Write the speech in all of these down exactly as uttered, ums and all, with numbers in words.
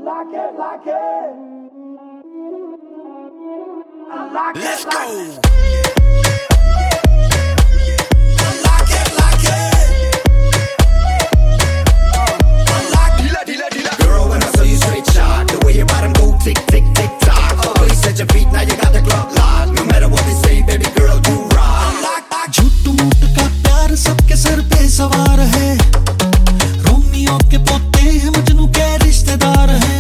like it, like it. I like Let's it, go. Like I like it, like it. I like it. Dila, dila. Girl, when I saw you straight shot, the way your bottom go tick, tick, tick, tock. Oh, you set your feet, now you got the clock locked. No matter what they say, baby girl, you rock. I like that. झूठ मूठ का प्यार सबके sir पे सवार है, Romeo के पोते हैं मजनू के रिश्तेदार हैं।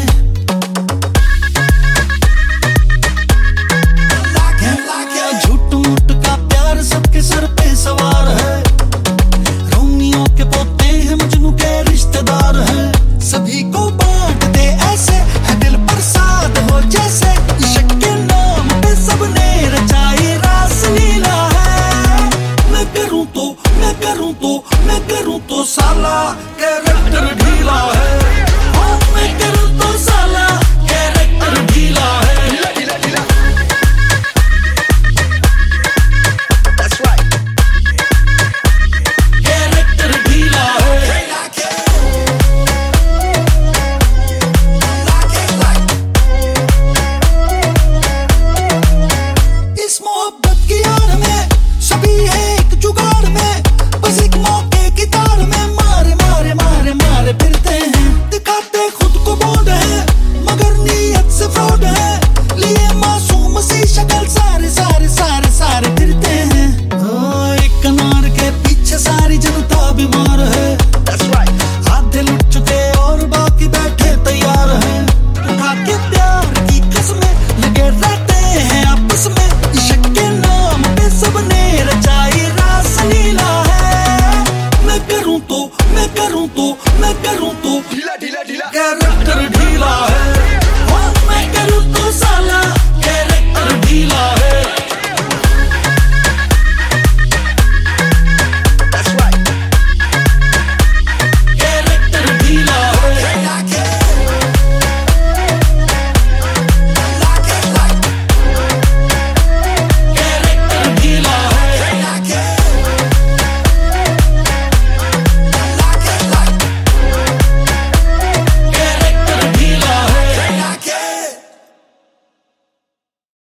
झूठ मूठ का प्यार सबके सर पे सवार है, रोमियो के पोते हैं मजनू के रिश्तेदार हैं। सभी को बांट दे ऐसे है दिल बरसात हो जैसे, इश्क के नाम पे सबने रचाई रासलीला है। मैं करूं तो मैं करूं तो मैं करूं तो साला कैरेक्टर ढीला है। हाँ मैं करूं तो साला कैरेक्टर ढीला है। कैरेक्टर ढीला है। इस मोहब्बत की आड़ में सभी है एक जुगाड़ में, बस एक मौके की तार में मारे मारे मारे मारे फिरते हैं। दिखाते खुद को बोल्ड है मगर नीयत से फ्रॉड है, लिए मासूम सी शक्ल सारे सारे सारे सारे फिरते हैं। हाँ, एक अनार के पीछे सारी जनता बीमार है। आधे लुट चुके और बाकी बैठे तैयार हैं। उठा के प्यार की कसमें लगे रहते हैं आपस में, इश्क के नाम पे सबने रचाई रासलीला है। मैं करूं तो मैं करूं तो मैं करूं तो ढीला ढीला ढीला कैरेक्टर ढीला है।